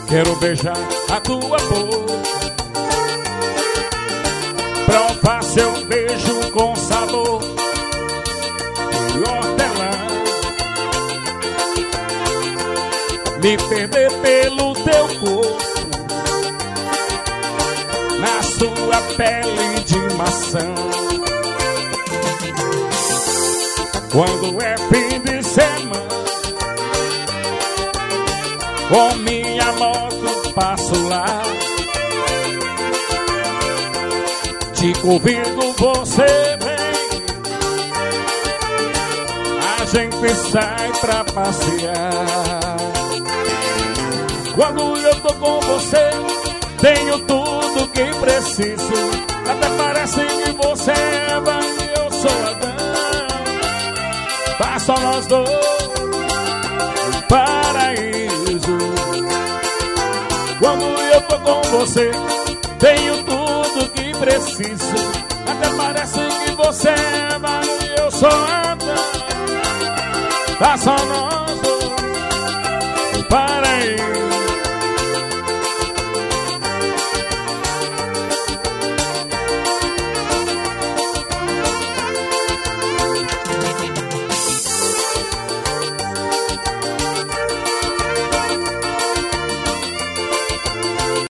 Quero beijar a tua boca, provar seu beijo com sabor de hortelã, me perder pelo teu corpo, na sua pele de maçã. Quando é fim de semana, com minha moto passo lá, te convido, você vem, a gente sai pra passear. Quando eu tô com você, tenho tudo que preciso, até parece que você é Eva e eu sou Adão. Tá só nós dois no paraíso. Quando eu tô com você, tenho tudo que preciso, até parece que você é Eva e eu sou Adão. Tá só nós